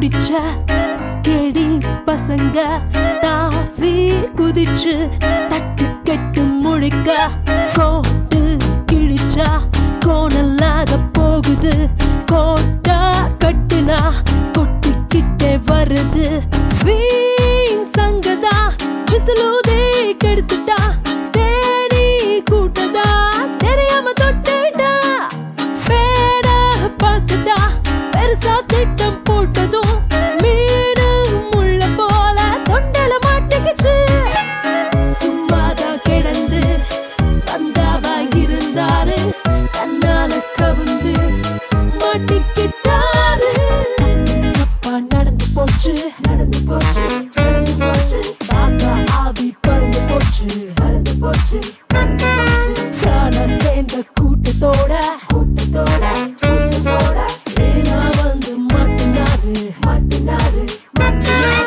புடிச்ச கேடி பசங்க தாவி குதிச்சு தட்டு கெட்டு முழிக்க கோட்டு கிழிச்சா கோணல்லாத போகுது கோட்டா கட்டுனா கொட்டிக்கிட்டே வருது வீண் சங்கதா விசிலூதே கெடுத்துட்டா தேடி கூட்டதா தெரியாம தொட்டுட்டா பேட பார்க்கதா பெருசா திட்டம் போட்டதும் மீனு முள்ள போல தொண்டல மாட்டிக்கிச்சு சும்மாதான் கிடந்து வந்தாவா இருந்தாரு தன்னால கவுந்து மாட்டிக்கிட்டாரு தப்பா நடந்து போச்சு நடந்து போச்சு நடந்து போச்சு தாத்தா ஆவி பறந்து போச்சு பறந்து போச்சு பறந்து போச்சு காண சேர்ந்த கூட்டத்தோட கூட்டத்தோட கூட்டத்தோட ஏனா வந்து மாட்டினாரு மாட்டினாரு மாட்டினாரு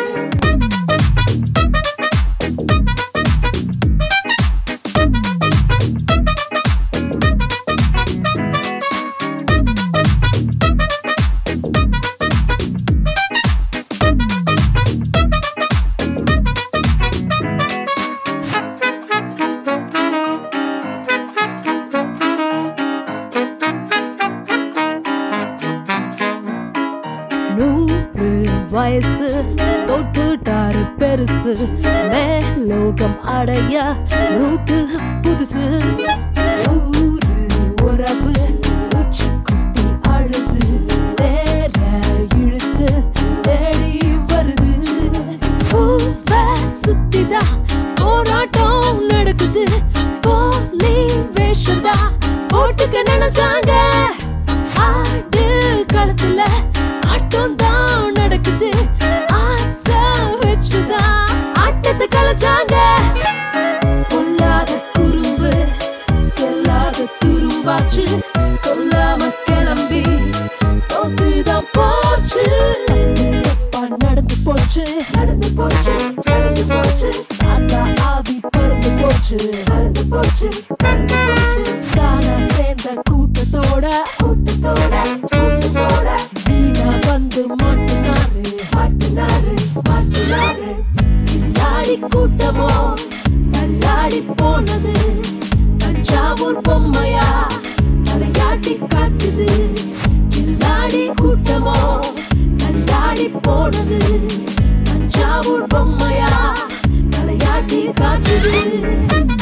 நூறு வயசு தொட்டுட்டாரு பெருசு மேலோகம் அடைய ரூட்டு புதுசு ஊரு உறவு உச்சி குட்டி அழுது தேர இழுத்து தேடி வருது பூவ சுத்திதா போராட்டம் நடக்குது போலி வேஷந்தா போட்டுக்க நினைச்சாங்க ஆடு களத்துல ஆட்டம் தான் நடக்குது ஆசை வச்சுதான் ஆட்டத்தை கலைச்சாங்க பொல்லாத குறும்பு செல்லாத துரும்பாச்சு சொல்லாம கிளம்பி தோத்துதான் போச்சு தப்பா நடந்து போச்சு நடந்து போச்சு நடந்து போச்சு தாத்தா ஆவி பறந்து போச்சு பறந்து போச்சு பறந்து போச்சு தானா சேர்ந்த கூட்டத்தோட கூட்டத்தோட கூட்டத்தோட வீணா வந்து மாட்டினாரு மாட்டினாரு மாட்டினாரு கில்லாடி கூட்டமோ தள்ளாடி போனது தஞ்சாவூர் பொம்மையா தலையாட்டி காட்டுது கில்லாடி கூட்டமோ தள்ளாடி போனது தஞ்சாவூர் பொம்மையா தலையாட்டி காட்டுது